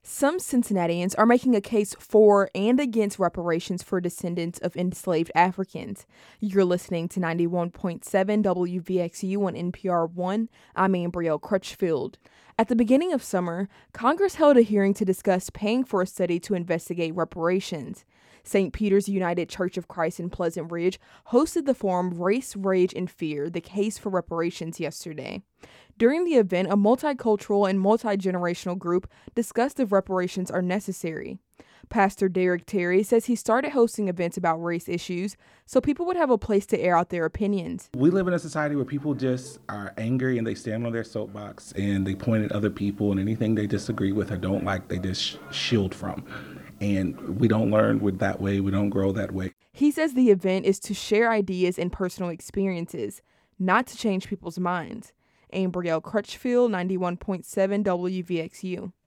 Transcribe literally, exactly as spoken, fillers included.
Some Cincinnatians are making a case for and against reparations for descendants of enslaved Africans. You're listening to ninety-one point seven W V X U on N P R one. I'm Ambrielle Crutchfield. At the beginning of summer, Congress held a hearing to discuss paying for a study to investigate reparations. Saint Peter's United Church of Christ in Pleasant Ridge hosted the forum Race, Rage, and Fear, the Case for Reparations yesterday. During the event, a multicultural and multi-generational group discussed if reparations are necessary. Pastor Derek Terry says he started hosting events about race issues so people would have a place to air out their opinions. We live in a society where people just are angry and they stand on their soapbox and they point at other people, and anything they disagree with or don't like, they just shield from. And we don't learn with that way. We don't grow that way. He says the event is to share ideas and personal experiences, not to change people's minds. Ambrielle Crutchfield, ninety-one point seven W V X U.